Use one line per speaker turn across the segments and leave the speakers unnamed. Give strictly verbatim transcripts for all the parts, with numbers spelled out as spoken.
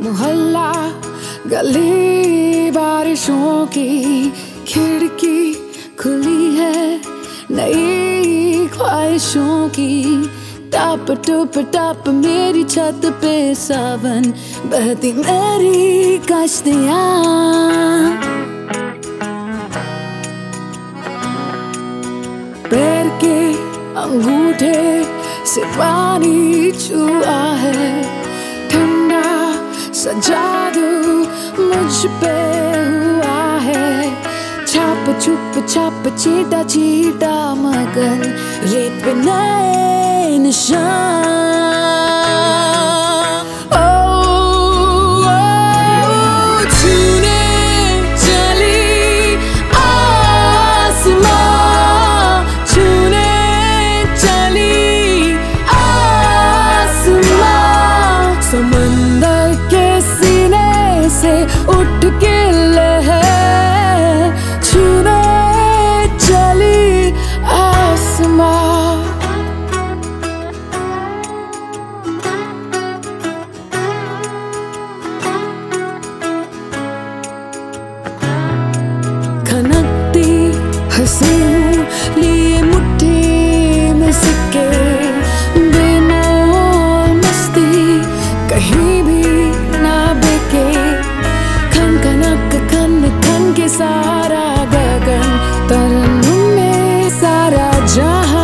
मोहल्ला गली बारिशों की खिड़की खुली है नई ख्वाहिशों की। टप टप टप मेरी छत पे सावन बहती मेरी कश्तियाँ। पैर के अंगूठे से पानी छुआ है, ठंडा सा जादू मुझ पे हुआ है। छाप छुप छाप चीटा चीटा मगन रेत पे नए निशान। समंदर के सीने से उठ के लहर छूने चली आसमां। खनकती हंसी लिए मुट्ठी में सिक्के, कहीं भी ना बिके। खन खनक खन खन के सारा गगन, तरन्नुम में सारा जहां।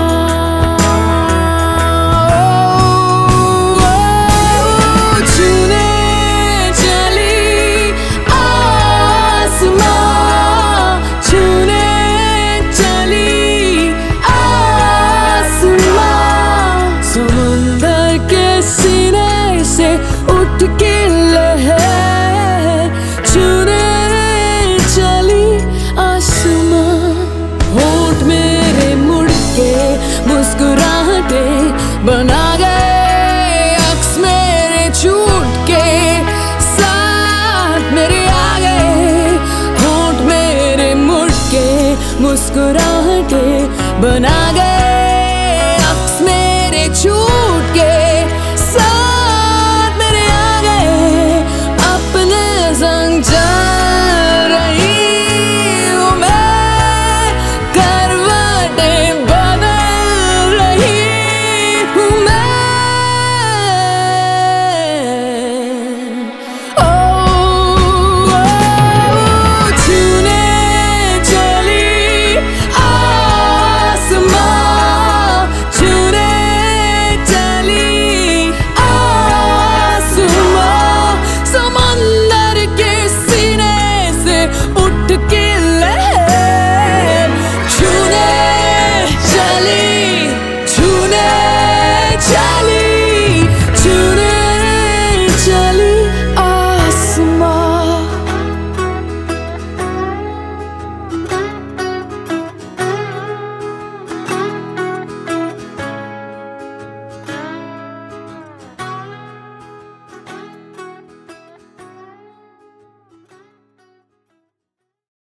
छूने चली आसमां, छूने चली आसमां। समुंदर के सीने से उठ के लहर छूने चली आसमां। होंठ मेरे मुड़ के मुस्कुराहटे बना गए, अक्स मेरे छूट के साथ मेरे आ गए। होंठ मेरे मुड़ के मुस्कुराहटे बना